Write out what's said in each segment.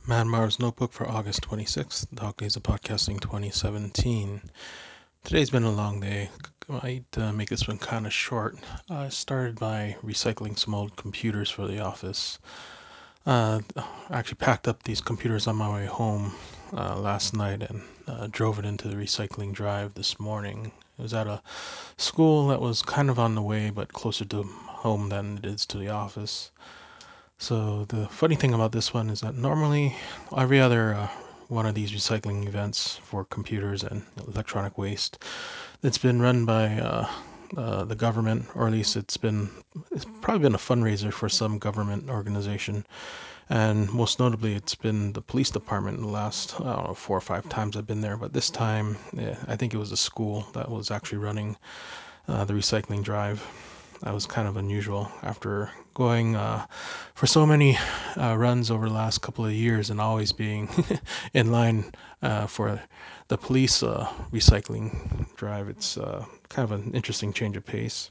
Manmar's Notebook for August 26th, Dog Days of Podcasting 2017. Today's been a long day. I might make this one kind of short. I started by recycling some old computers for the office. I actually packed up these computers on my way home last night and drove it into the recycling drive this morning. It was at a school that was kind of on the way, but closer to home than it is to the office. So the funny thing about this one is that normally every other one of these recycling events for computers and electronic waste that's been run by the government, or at least it's probably been a fundraiser for some government organization, and most notably it's been the police department in the last, I don't know, 4 or 5 times I've been there. But this time, I think it was a school that was actually running the recycling drive. That was kind of unusual after going for so many runs over the last couple of years and always being in line for the police recycling drive. It's kind of an interesting change of pace.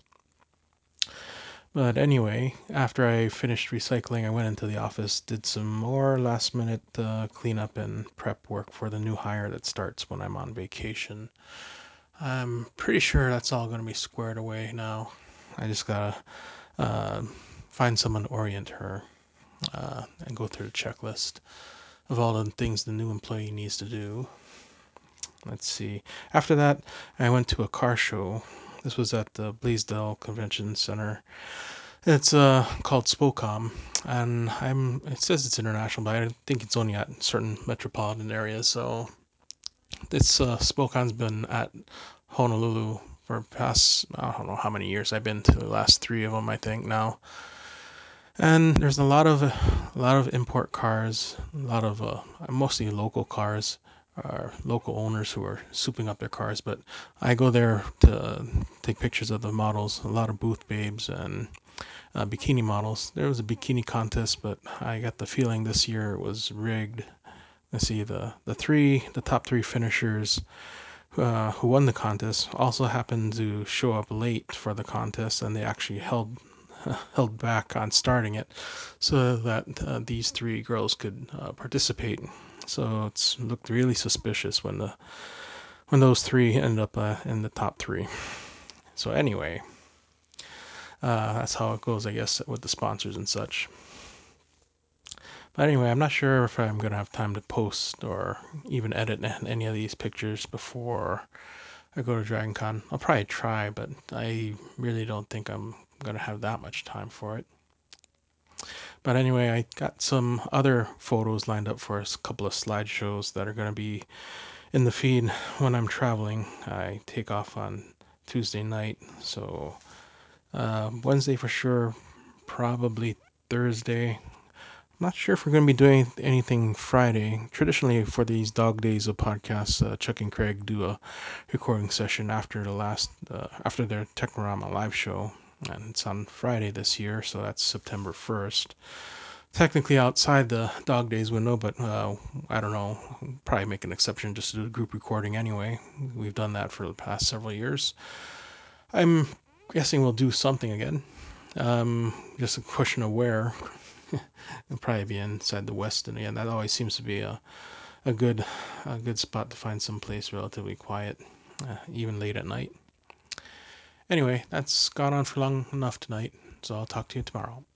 But anyway, after I finished recycling, I went into the office, did some more last minute cleanup and prep work for the new hire that starts when I'm on vacation. I'm pretty sure that's all going to be squared away now. I just gotta uh, find someone to orient her and go through the checklist of all the things the new employee needs to do. Let's see. After that, I went to a car show. This was at the Blaisdell Convention Center. It's called Spocom, and It says it's international, but I think it's only at certain metropolitan areas. So this Spocon's been at Honolulu for past, I don't know how many years. I've been to the last three of them, I think now. And there's a lot of import cars, a lot of mostly local cars, local owners who are souping up their cars. But I go there to take pictures of the models. A lot of booth babes and bikini models. There was a bikini contest, but I got the feeling this year it was rigged. Let's see, the top three finishers who won the contest also happened to show up late for the contest, and they actually held back on starting it so that these three girls could participate. So it's looked really suspicious when those three ended up in the top three. So anyway, that's how it goes, I guess, with the sponsors and such. But anyway, I'm not sure if I'm gonna have time to post or even edit any of these pictures before I go to Dragon Con. I'll probably try, but I really don't think I'm gonna have that much time for it. But anyway, I got some other photos lined up for a couple of slideshows that are going to be in the feed when I'm traveling. I take off on Tuesday night, so Wednesday for sure, probably Thursday. I'm not sure if we're going to be doing anything Friday. Traditionally, for these dog days of podcasts, Chuck and Craig do a recording session after their Technorama live show, and it's on Friday this year, so that's September 1st. Technically outside the dog days window, but I don't know. Probably make an exception just to do a group recording anyway. We've done that for the past several years. I'm guessing we'll do something again. Just a question of where. It'll probably be inside the West, and again, that always seems to be a good a good spot to find some place relatively quiet, even late at night. Anyway, that's gone on for long enough tonight, so I'll talk to you tomorrow.